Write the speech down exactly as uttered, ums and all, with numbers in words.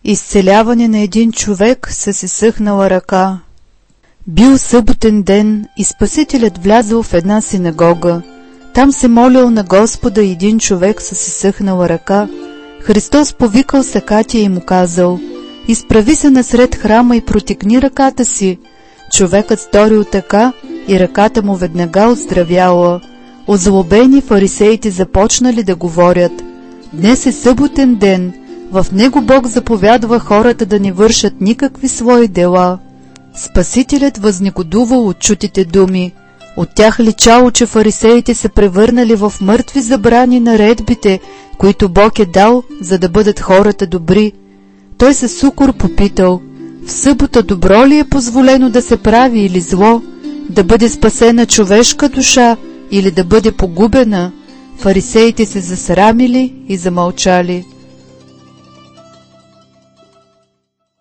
Изцеляване на един човек с изсъхнала ръка. Бил съботен ден и Спасителят влязъл в една синагога. Там се молил на Господа един човек с изсъхнала ръка. Христос повикал сакатия и му казал: изправи се насред храма и протегни ръката си. Човекът сторил така и ръката му веднага оздравяла. Озлобени фарисеите започнали да говорят: днес е съботен ден, в него Бог заповядва хората да не вършат никакви свои дела. Спасителят възнегодувал от чутите думи. От тях личало, че фарисеите се превърнали в мъртви забрани наредбите, които Бог е дал, за да бъдат хората добри. Той със укор попитал: в събота добро ли е позволено да се прави или зло, да бъде спасена човешка душа или да бъде погубена? Фарисеите се засрамили и замълчали.